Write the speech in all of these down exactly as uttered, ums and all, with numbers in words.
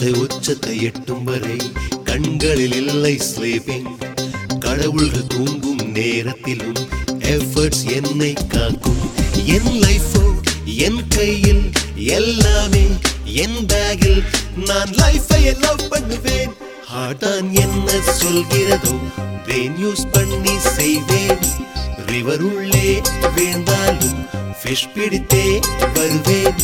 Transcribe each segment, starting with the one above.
உச்சத்தை உச்சத்தை எட்டும் வரை கண்களில் இல்லை ஸ்லீப்பிங். கடவுள்கள் தூங்கும் நேரத்திலும் எஃபர்ட்ஸ் என்னை காக்கும். என் லைஃபோ என் கையில், எல்லாமே என் பேக்கில். நான் லைஃபை லவ் பண்ணுவேன். ஹார்ட்டான் என்ன சொல்கிறதோ பிரெயின் யூஸ் பண்ணி செய்வேன். ரிவர் உள்ளே வீழ்ந்தாலும் ஃபிஷ் பிடித்தே வருவேன்.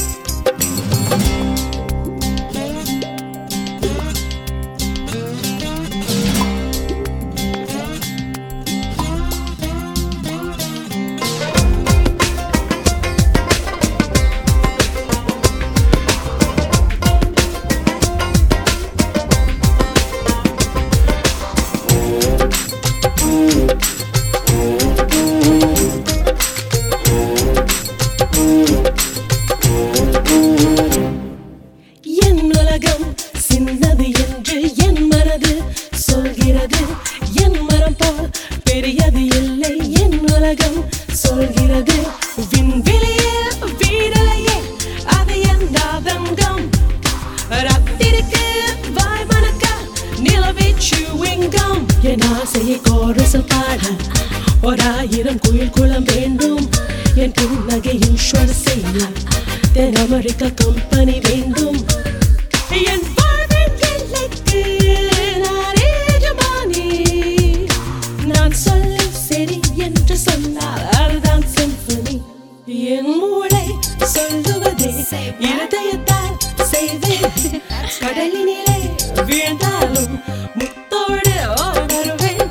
சின்னது என்று என் மனது சொல்கிறது. என் மரம் போல் பெரியது இல்லை என் உலகம் சொல்கிறது. விண்வெளியே வீரலையே அது எந்தாதங்கம். ரத்திருக்கு வாய் மணக்க நிலவே சுவிங்கம். என் ஆசையை கோரசல் பாட ஓராயிரம் குயில் குளம் வேண்டும். என் புன்னகையின் ஸ்வர் செய்ய தென் அமெரிக்க கம்பெனி வேண்டும். என் வாழ்வின் எல்லைக்கு நான் எஜமானி. நான் சொல்ல சரி என்று சொன்னால் அதுதான் சிம்பனி. என் மூளை சொல்லுவதே இருதயத்தால் செய்வேன். கடலினிலே வீழ்ந்தாலும் முத்தோடு வருவேன்.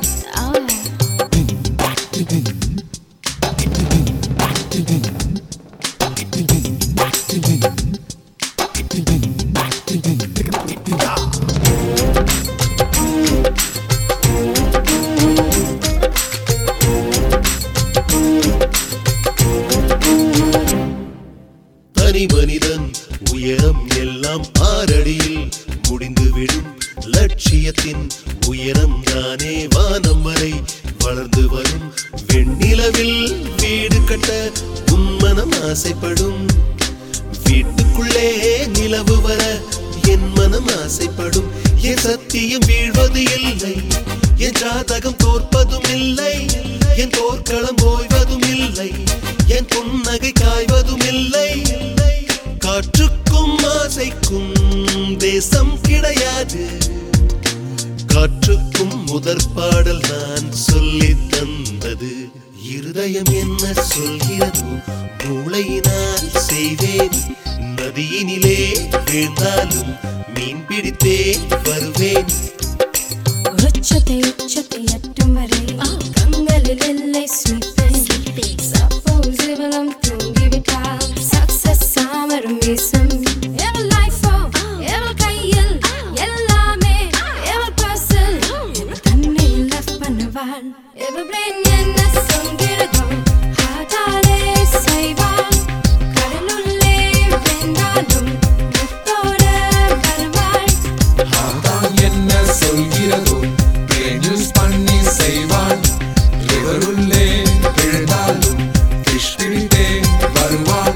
தனி மனிதன் உயரம் எல்லாம் ஆறடியில் முடிந்துவிடும். லட்சியத்தின் உயரம் தானே வானம் வரை வளர்ந்து வரும். வெண்ணிலவில் வீடு கட்ட உன் மனம் ஆசைப்படும். வீட்டுக்குள்ளே நிலவு வர என் மனம் ஆசைப்படும். என் சத்தியம் வீழ்வது இல்லை, என் ஜாதகம் தோற்பதும் இல்லை. என் போர்க்களம் ஓய்வதும் இல்லை, என் புன்னகை காய்வதும் இல்லை. காற்றுக்கும் ஆசைக்கும் தேசம் கிடையாது. காற்றுக்கும் முதற் பாடல் நான் சொல்லி தந்தது. இருதயம் என்ன சொல்கிறதோ மூளையினால் செய்வேன். நதியினிலே வீழ்ந்தாலும் மீன் பிடித்தே வருவேன். உச்சத்தை உச்சத்தை எட்டும் வரை கண்களில் இல்லை ஸ்லீப்பிங். சப்போஸ் இவளும் தூங்கிவிட்டால் சக்சஸ் சாமரும் வீசும். எவள் லைஃபோ எவள் கையில், எல்லாமே எவள் பர்சல். எவள் தன்னை லவ் பண்ணுவாள். எவள் பிரெயின் என்ன சொல்கிறதோ ஹார்ட்டாலே செய்வாள். கடலுள்ளே வெந்தாலும் முத்தோடு வருவாள். ஹார்ட்டான் என்ன சொல்கிறதோ பிரெயின் யூஸ் பண்ணி செய்வான். ரிவர் உள்ளே விழுந்தாலும் ஃபிஷ் பிடித்தே வருவான்.